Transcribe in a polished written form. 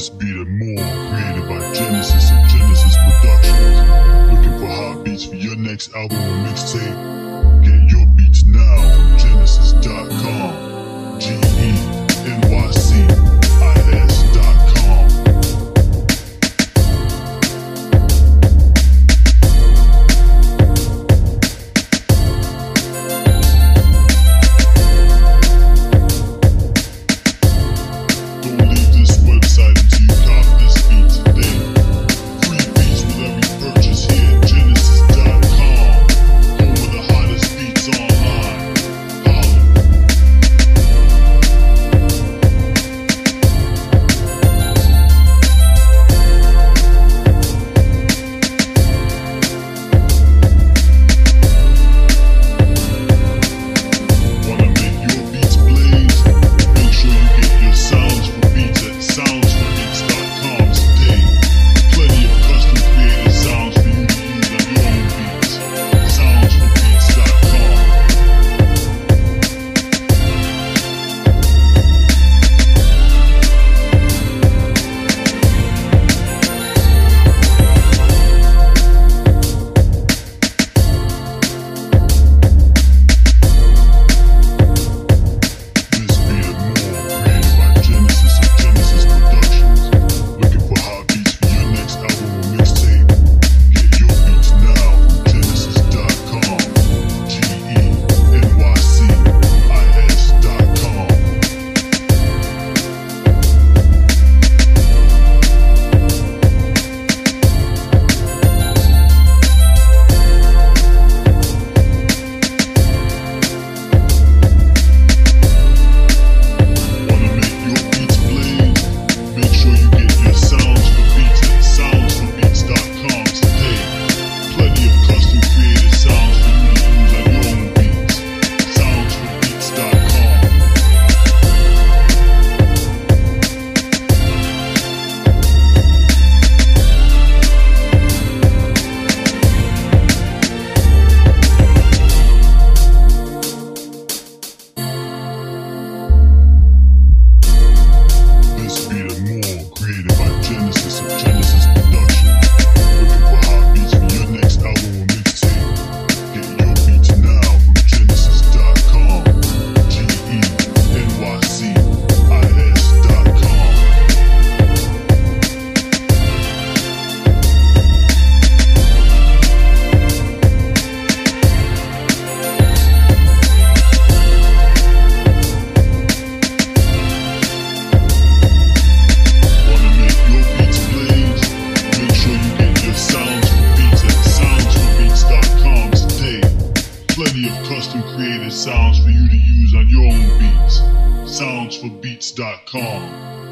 This beat and more, created by Genesis of Genesis Productions. Looking for hot beats for your next album or mixtape? Get your beats now from Genesis.com. GENYCIS.com. Plenty of custom created sounds for you to use on your own beats. Soundsforbeats.com.